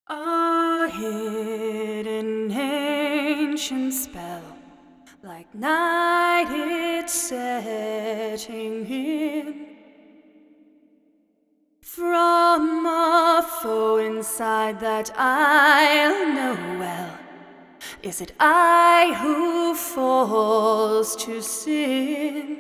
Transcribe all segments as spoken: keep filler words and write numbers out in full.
A hidden ancient spell, like night it's setting in. From a foe inside that I'll know well, is it I who falls to sin?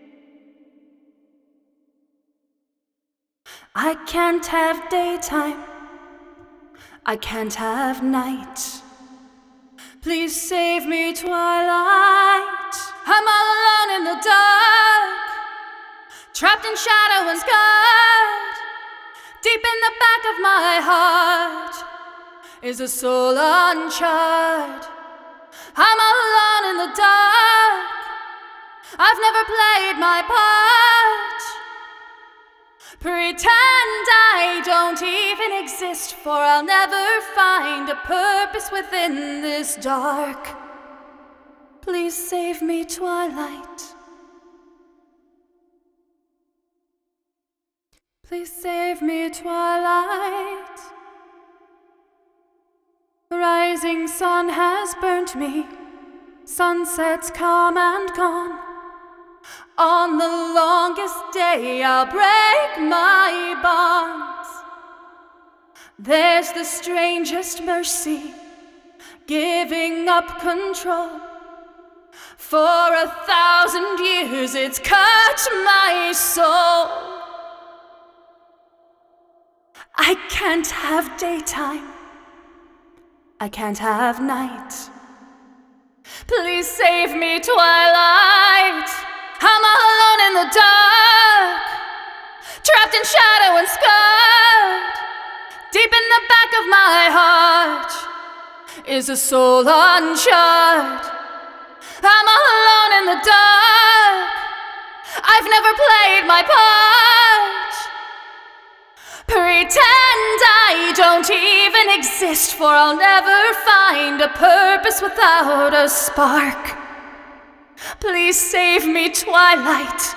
I can't have daytime, I can't have night. Please save me, twilight. I'm all alone in the dark, trapped in shadow and scarred. Deep in the back of my heart is a soul uncharted. I'm all alone in the dark, I've never played my part. Pretend I don't even exist, for I'll never find a purpose within this dark. Please save me, twilight. Please save me, twilight. The rising sun has burnt me, sunset's come and gone. On the longest day I'll break my bonds. There's the strangest mercy, giving up control. For a thousand years it's cut my soul. I can't have daytime, I can't have night. Please save me, twilight. I'm all alone in the dark, trapped in shadow and scarred. Deep in the back of my heart is a soul uncharted. I'm all alone in the dark, I've never played my part. Pretend I don't even exist, for I'll never find a purpose without a spark. Please save me, twilight.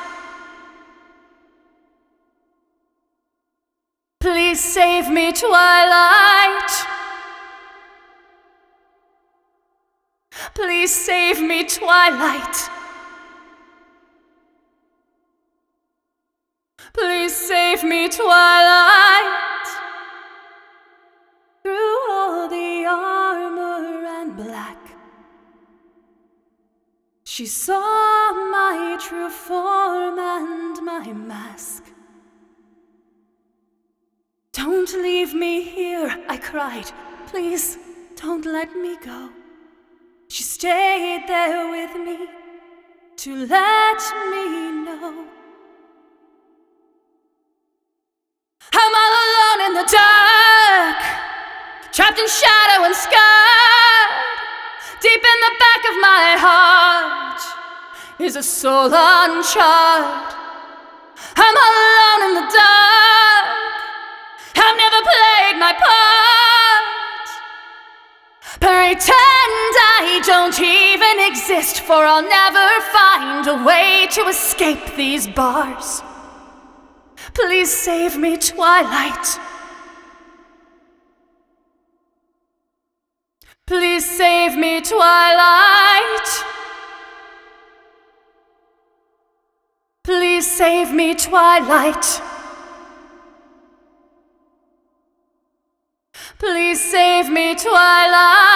Please save me, twilight. Please save me, twilight. Please save me, twilight. Through all the armor and black, she saw my true form and my mask. Don't leave me here, I cried. Please don't let me go. She stayed there with me to let me know. I'm all alone in the dark, trapped in shadow and scarred. Deep in the back of my heart is a soul uncharted. I'm all alone in the dark, I've never played my part. Pretend I don't even exist, for I'll never find a way to escape these bars. Please save me, twilight. Please save me, twilight. Please save me, twilight. Please save me, twilight.